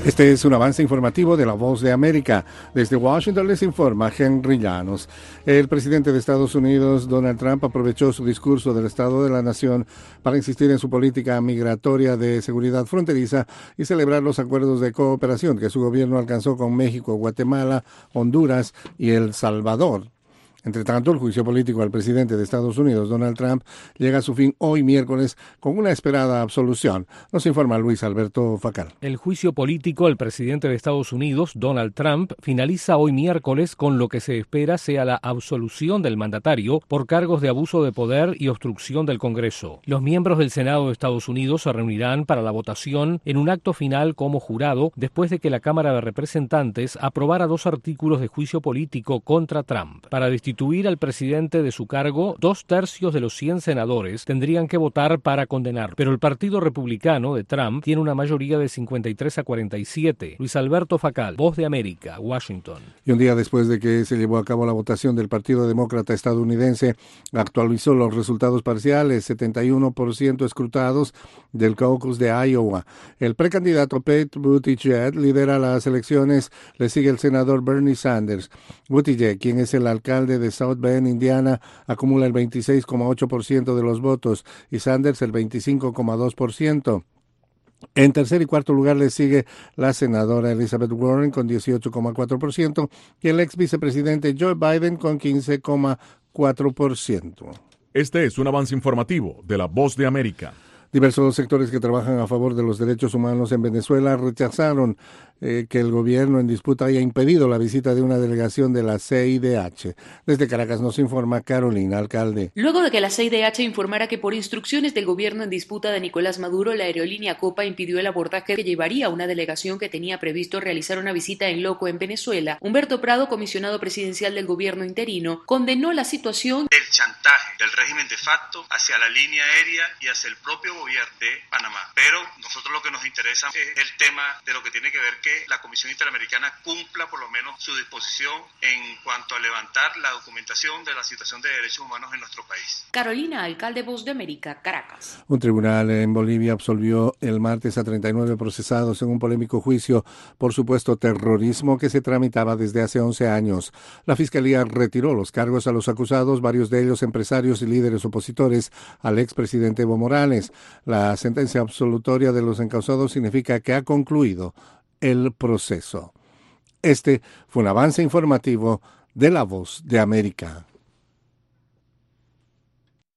Este es un avance informativo de La Voz de América. Desde Washington les informa Henry Llanos. El presidente de Estados Unidos, Donald Trump, aprovechó su discurso del Estado de la Nación para insistir en su política migratoria de seguridad fronteriza y celebrar los acuerdos de cooperación que su gobierno alcanzó con México, Guatemala, Honduras y El Salvador. Entre tanto, el juicio político al presidente de Estados Unidos, Donald Trump, llega a su fin hoy miércoles con una esperada absolución. Nos informa Luis Alberto Facal. El juicio político al presidente de Estados Unidos, Donald Trump, finaliza hoy miércoles con lo que se espera sea la absolución del mandatario por cargos de abuso de poder y obstrucción del Congreso. Los miembros del Senado de Estados Unidos se reunirán para la votación en un acto final como jurado después de que la Cámara de Representantes aprobara 2 artículos de juicio político contra Trump. Para destituir al presidente de su cargo, 2/3 de los 100 senadores tendrían que votar para condenar, pero el Partido Republicano de Trump tiene una mayoría de 53-47. Luis Alberto Facal, Voz de América, Washington. Y un día después de que se llevó a cabo la votación del Partido Demócrata estadounidense, actualizó los resultados parciales, 71% escrutados del caucus de Iowa. El precandidato Pete Buttigieg lidera las elecciones, le sigue el senador Bernie Sanders. Buttigieg, quien es el alcalde de South Bend, Indiana, acumula el 26,8% de los votos y Sanders el 25,2%. En tercer y cuarto lugar le sigue la senadora Elizabeth Warren con 18,4% y el ex vicepresidente Joe Biden con 15,4%. Este es un avance informativo de La Voz de América. Diversos sectores que trabajan a favor de los derechos humanos en Venezuela rechazaron que el gobierno en disputa haya impedido la visita de una delegación de la CIDH. Desde Caracas nos informa Carolina Alcalde. Luego de que la CIDH informara que por instrucciones del gobierno en disputa de Nicolás Maduro, la aerolínea Copa impidió el abordaje que llevaría a una delegación que tenía previsto realizar una visita en loco en Venezuela, Humberto Prado, comisionado presidencial del gobierno interino, condenó la situación del chantaje del régimen de facto hacia la línea aérea y hacia el propio gobierno de Panamá. Pero nosotros lo que nos interesa es el tema de lo que tiene que ver que la Comisión Interamericana cumpla por lo menos su disposición en cuanto a levantar la documentación de la situación de derechos humanos en nuestro país. Carolina Alcalde, Voz de América, Caracas. Un tribunal en Bolivia absolvió el martes a 39 procesados en un polémico juicio por supuesto terrorismo que se tramitaba desde hace 11 años. La Fiscalía retiró los cargos a los acusados, varios de ellos empresarios y líderes opositores al expresidente Evo Morales. La sentencia absolutoria de los encausados significa que ha concluido el proceso. Este fue un avance informativo de La Voz de América.